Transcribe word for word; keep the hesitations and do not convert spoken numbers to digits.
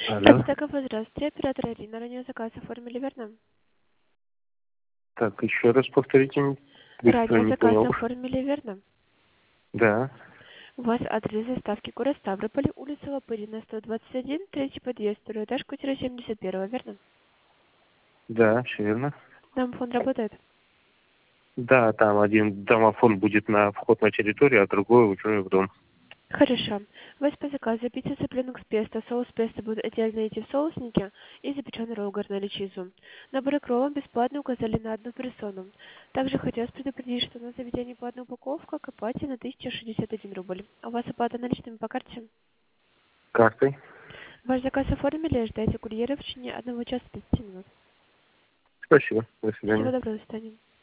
Алло. Подстакова, здравствуйте. Оператор Ирина. Ранее заказ оформили, верно? Так, еще раз повторите. Быстро Ранее не заказ понял. оформили, верно? Да. У вас адрес доставки город Ставрополь, улица Лопырина, сто двадцать один, третий подъезд, второй этаж, квартира семьдесят один, верно? Да, все верно. Домофон работает? Да, там один домофон будет на вход на территорию, а другой уже в дом. Хорошо. У вас по заказу пицца цыпленок с песто, соус песто будут отдельно идти в соусники и запеченный ролл гарнели чизу. Набор кроллов бесплатно указали на одну персону. Также хотелось предупредить, что на заведении по одной упаковка копайте на тысячу шестьдесят один рубль. А у вас оплата наличными по карте? Картой? Ваш заказ оформили, ждайте курьера в течение одного часа тридцати минут. Спасибо. До Всего свидания. доброго, до свидания.